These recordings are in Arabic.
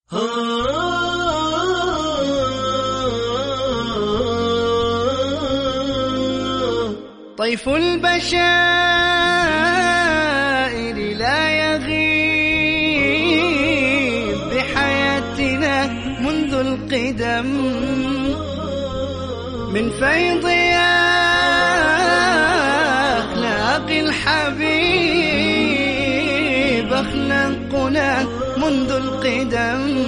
طيف البشائر لا يغيب بحياتنا منذ القدم، من فيض أخلاق الحبيب أخلاقنا منذ القدم،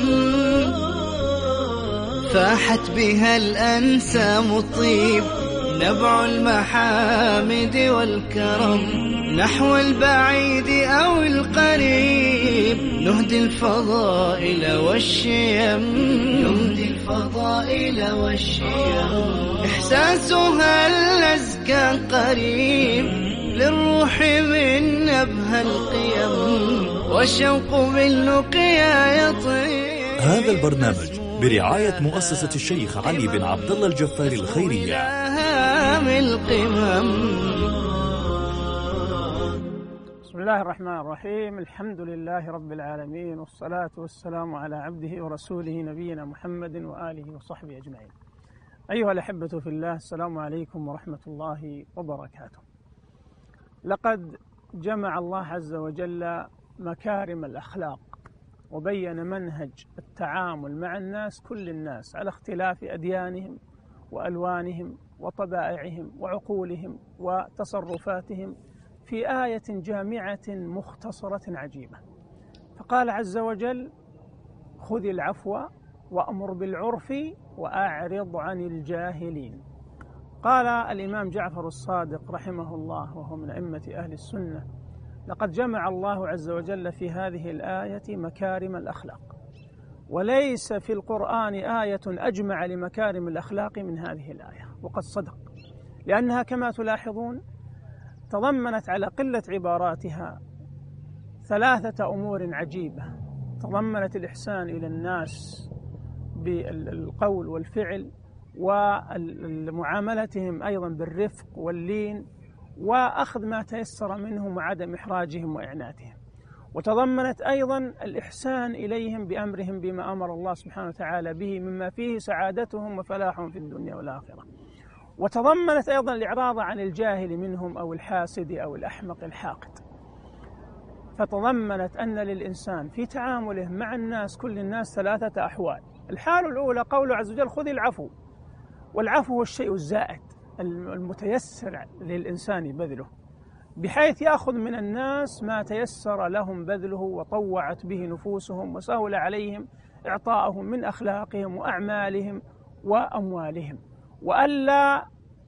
فاحت بها الأنسام الطيب نبع المحامد والكرم، نحو البعيد أو القريب نهدي الفضائل والشيم، نهدي الفضائل والشيم، إحساسها الأزكى قريب للروح من نبه القيم، والشوق باللقيا يطيب. هذا البرنامج برعاية مؤسسة الشيخ علي بن عبد الله الجفاري الخيرية. بسم الله الرحمن الرحيم، الحمد لله رب العالمين، والصلاة والسلام على عبده ورسوله نبينا محمد وآله وصحبه أجمعين. أيها الأحبة في الله، السلام عليكم ورحمة الله وبركاته. لقد جمع الله عز وجل مكارم الأخلاق وبين منهج التعامل مع الناس، كل الناس على اختلاف أديانهم وألوانهم وطبائعهم وعقولهم وتصرفاتهم في آية جامعة مختصرة عجيبة. فقال عز وجل: خذ العفو وأمر بالعرف وأعرض عن الجاهلين. قال الإمام جعفر الصادق رحمه الله وهو من أئمة أهل السنة: لقد جمع الله عز وجل في هذه الآية مكارم الأخلاق، وليس في القرآن آية أجمع لمكارم الأخلاق من هذه الآية. وقد صدق، لأنها كما تلاحظون تضمنت على قلة عباراتها ثلاثة أمور عجيبة. تضمنت الإحسان إلى الناس بالقول والفعل، ومعاملتهم أيضا بالرفق واللين، وأخذ ما تيسر منهم وعدم إحراجهم وإعناتهم. وتضمنت أيضا الإحسان إليهم بأمرهم بما أمر الله سبحانه وتعالى به، مما فيه سعادتهم وفلاحهم في الدنيا والآخرة. وتضمنت أيضا الإعراض عن الجاهل منهم أو الحاسد أو الأحمق الحاقد. فتضمنت أن للإنسان في تعامله مع الناس، كل الناس، ثلاثة أحوال. الحال الأولى قوله عز وجل: خذ العفو. والعفو هو الشيء الزائد المتيسر للإنسان بذله، بحيث يأخذ من الناس ما تيسر لهم بذله وطوعت به نفوسهم وسهل عليهم إعطاءهم من أخلاقهم وأعمالهم وأموالهم، وألا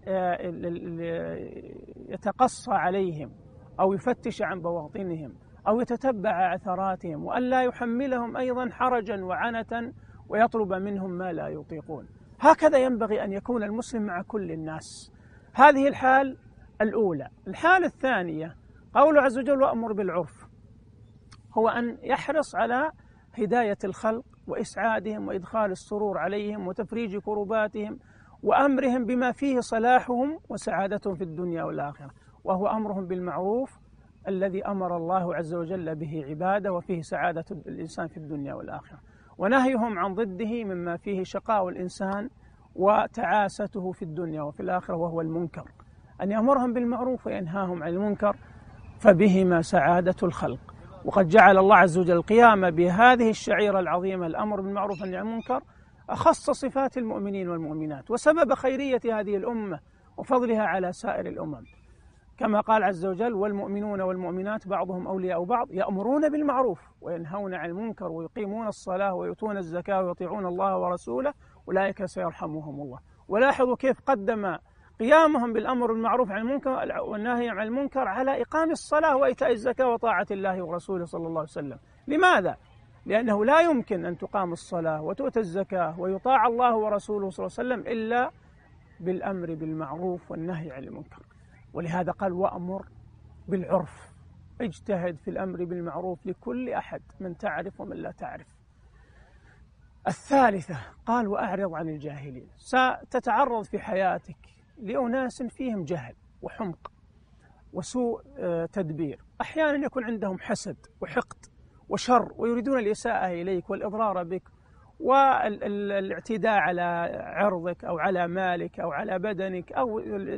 يتقصى عليهم أو يفتش عن بواطنهم أو يتتبع عثراتهم، وألا يحملهم أيضا حرجا وعنة ويطلب منهم ما لا يطيقون. هكذا ينبغي أن يكون المسلم مع كل الناس. هذه الحال الأولى. الحالة الثانية قوله عز وجل: وأمر بالعرف، هو أن يحرص على هداية الخلق وإسعادهم وإدخال السرور عليهم وتفريج كرباتهم وأمرهم بما فيه صلاحهم وسعادتهم في الدنيا والآخرة، وهو أمرهم بالمعروف الذي أمر الله عز وجل به عباده وفيه سعادة الإنسان في الدنيا والآخرة، ونهيهم عن ضده مما فيه شقاء الإنسان وتعاسته في الدنيا وفي الآخرة، وهو المنكر. أن يأمرهم بالمعروف وينهاهم عن المنكر، فبهما سعادة الخلق. وقد جعل الله عز وجل القيام بهذه الشعيرة العظيمة، الأمر بالمعروف والنهي عن المنكر، أخص صفات المؤمنين والمؤمنات وسبب خيرية هذه الأمة وفضلها على سائر الأمم، كما قال عز وجل: والمؤمنون والمؤمنات بعضهم أولياء بعض يأمرون بالمعروف وينهون عن المنكر ويقيمون الصلاة ويؤتون الزكاة ويطيعون الله ورسوله أولئك سيرحمهم الله. ولاحظوا كيف قدم قيامهم بالأمر بالمعروف عن المنكر والنهي عن المنكر على إقام الصلاة وإيتاء الزكاة وطاعة الله ورسوله صلى الله عليه وسلم. لماذا؟ لأنه لا يمكن أن تقام الصلاة وتؤتى الزكاة ويطاع الله ورسوله صلى الله عليه وسلم إلا بالأمر بالمعروف والنهي عن المنكر. ولهذا قال: وأمر بالعرف، اجتهد في الأمر بالمعروف لكل أحد، من تعرف ومن لا تعرف. الثالثة قال: وأعرض عن الجاهلين. ستتعرض في حياتك لأناس فيهم جهل وحمق وسوء تدبير، أحيانا يكون عندهم حسد وحقد وشر، ويريدون الإساءة إليك والإضرار بك والاعتداء على عرضك أو على مالك أو على بدنك أو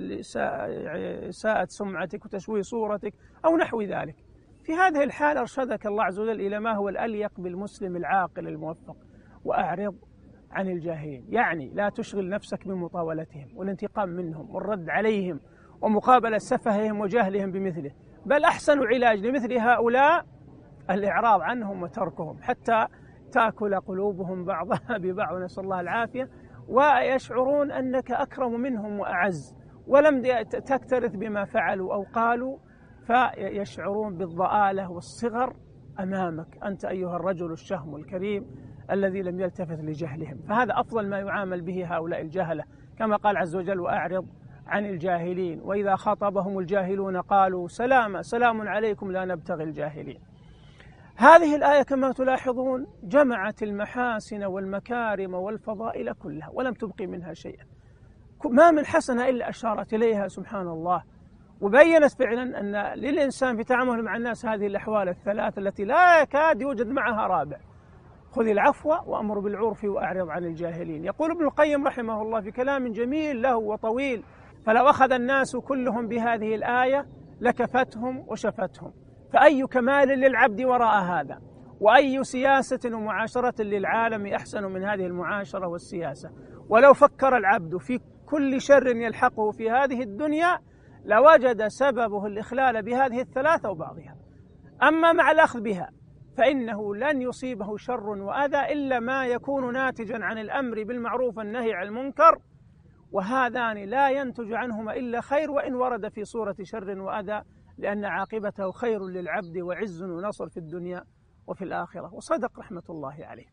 إساءة سمعتك وتشويه صورتك أو نحو ذلك. في هذه الحال أرشدك الله عز وجل إلى ما هو الأليق بالمسلم العاقل الموفق، وأعرض عن الجاهلين، يعني لا تشغل نفسك بمطاولتهم والانتقام منهم والرد عليهم ومقابلة سفههم وجهلهم بمثله، بل أحسن علاج لمثل هؤلاء الإعراض عنهم وتركهم حتى تأكل قلوبهم بعضها ببعض، نسأل الله العافية، ويشعرون أنك أكرم منهم وأعز، ولم تكترث بما فعلوا أو قالوا، فيشعرون بالضآلة والصغر أمامك أنت أيها الرجل الشهم الكريم الذي لم يلتفت لجهلهم. فهذا أفضل ما يعامل به هؤلاء الجهلة، كما قال عز وجل: وأعرض عن الجاهلين وإذا خاطبهم الجاهلون قالوا سلاما سلام عليكم لا نبتغي الجاهلين. هذه الآية كما تلاحظون جمعت المحاسن والمكارم والفضائل كلها ولم تبقي منها شيئا، ما من حسنة إلا أشارت إليها سبحان الله، وبينت فعلا أن للإنسان في تعامله مع الناس هذه الأحوال الثلاث التي لا يكاد يوجد معها رابع: خذ العفو وأمر بالعرف وأعرض عن الجاهلين. يقول ابن القيم رحمه الله في كلام جميل له وطويل: فلو أخذ الناس كلهم بهذه الآية لكفتهم وشفتهم، فأي كمال للعبد وراء هذا، وأي سياسة ومعاشرة للعالم أحسن من هذه المعاشرة والسياسة. ولو فكر العبد في كل شر يلحقه في هذه الدنيا لوجد سببه الإخلال بهذه الثلاثة وبعضها. أما مع الأخذ بها فإنه لن يصيبه شر وأذى إلا ما يكون ناتجا عن الأمر بالمعروف والنهي عن المنكر، وهذان لا ينتج عنهما إلا خير، وإن ورد في صورة شر وأذى، لأن عاقبته خير للعبد وعز ونصر في الدنيا وفي الآخرة. وصدق رحمة الله عليه.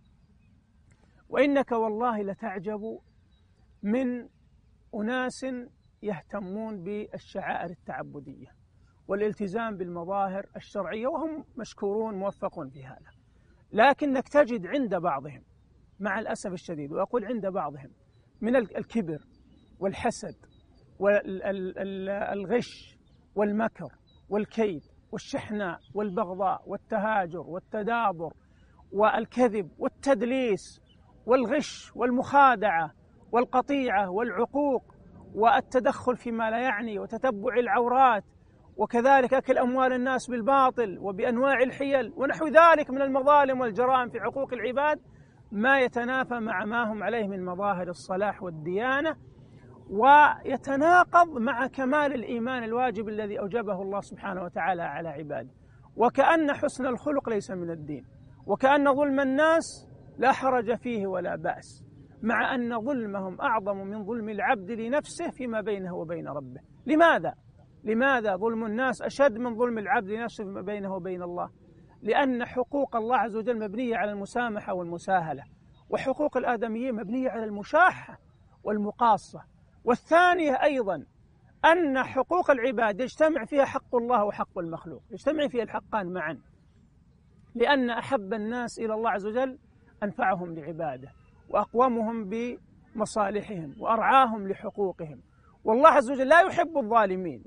وإنك والله لتعجب من أناس يهتمون بالشعائر التعبدية والالتزام بالمظاهر الشرعية، وهم مشكورون موفقون في هذا، لكنك تجد عند بعضهم مع الأسف الشديد، وأقول عند بعضهم، من الكبر والحسد والغش والمكر والكيد والشحناء والبغضاء والتهاجر والتدابر والكذب والتدليس والغش والمخادعة والقطيعة والعقوق والتدخل فيما لا يعني وتتبع العورات، وكذلك أكل أموال الناس بالباطل وبأنواع الحيل ونحو ذلك من المظالم والجرائم في حقوق العباد، ما يتنافى مع ما هم عليه من مظاهر الصلاح والديانة، ويتناقض مع كمال الإيمان الواجب الذي أوجبه الله سبحانه وتعالى على عباده. وكأن حسن الخلق ليس من الدين، وكأن ظلم الناس لا حرج فيه ولا بأس، مع أن ظلمهم أعظم من ظلم العبد لنفسه فيما بينه وبين ربه. لماذا ظلم الناس أشد من ظلم العبد لنفسه فيما بينه وبين الله؟ لأن حقوق الله عز وجل مبنية على المسامحة والمساهلة، وحقوق الآدميين مبنية على المشاحة والمقاصة. والثانية أيضا أن حقوق العباد يجتمع فيها حق الله وحق المخلوق، يجتمع فيها الحقان معا، لأن أحب الناس إلى الله عز وجل أنفعهم لعباده وأقومهم بمصالحهم وأرعاهم لحقوقهم. والله عز وجل لا يحب الظالمين،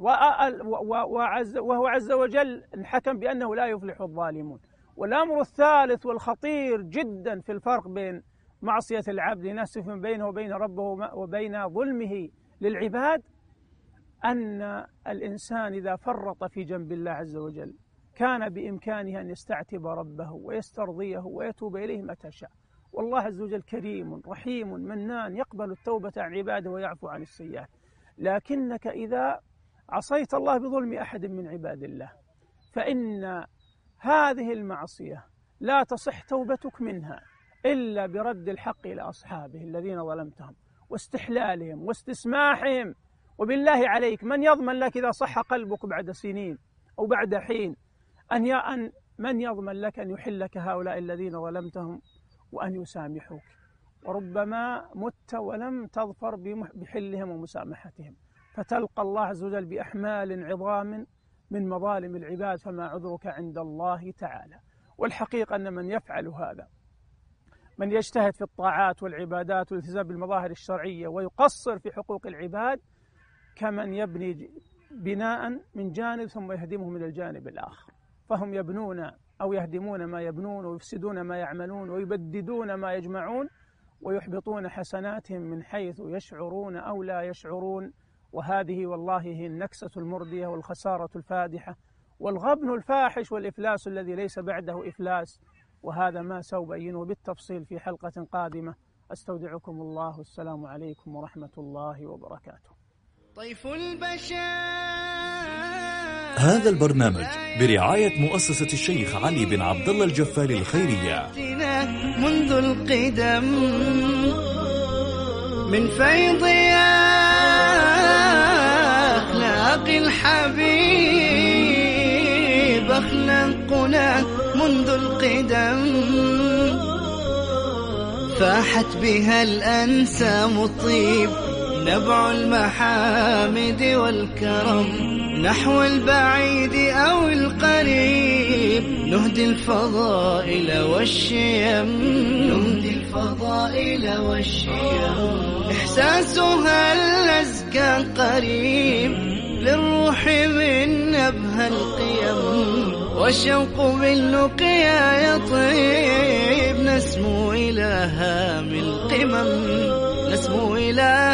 وهو عز وجل حكم بأنه لا يفلح الظالمون. والأمر الثالث والخطير جدا في الفرق بين معصية العبد لنفسه بينه وبين ربه وبين ظلمه للعباد، أن الإنسان إذا فرط في جنب الله عز وجل كان بإمكانه أن يستعتب ربه ويسترضيه ويتوب إليه متى شاء. والله عز وجل كريم رحيم منان، يقبل التوبة عن عباده ويعفو عن السيئات. لكنك إذا عصيت الله بظلم أحد من عباد الله فإن هذه المعصية لا تصح توبتك منها إلا برد الحق إلى أصحابه الذين ظلمتهم واستحلالهم واستسماحهم. وبالله عليك من يضمن لك إذا صح قلبك بعد سنين أو بعد حين من يضمن لك أن يحلك هؤلاء الذين ظلمتهم وأن يسامحوك؟ وربما مت ولم تظفر بحلهم ومسامحتهم، فتلقى الله عز وجل بأحمال عظام من مظالم العباد، فما عذرك عند الله تعالى. والحقيقة أن من يفعل هذا، من يجتهد في الطاعات والعبادات والالتزام بالمظاهر الشرعية ويقصر في حقوق العباد، كمن يبني بناء من جانب ثم يهدمه من الجانب الآخر. فهم يبنون أو يهدمون ما يبنون ويفسدون ما يعملون ويبددون ما يجمعون ويحبطون حسناتهم من حيث يشعرون أو لا يشعرون. وهذه والله هي النكسة المردية والخسارة الفادحة والغبن الفاحش والإفلاس الذي ليس بعده إفلاس. وهذا ما سأبينه بالتفصيل في حلقة قادمة. أستودعكم الله، والسلام عليكم ورحمة الله وبركاته. طيف البشر. هذا البرنامج برعاية مؤسسة الشيخ علي بن عبد الله الجفاري الخيرية. منذ القدم من فيض أخلاق الحبيب أخلاقنا منذ القدم، فاحت بها الأنسام الطيب نبع المحامد والكرم، نحو البعيد أو القريب نهدي الفضائل والشيم، نهدي الفضائل والشيم، إحساسها الأزكى قريب للروح من نبه القيم، والشوق باللقيا يطيب نسمو إلى هام القمم، نسمو إلى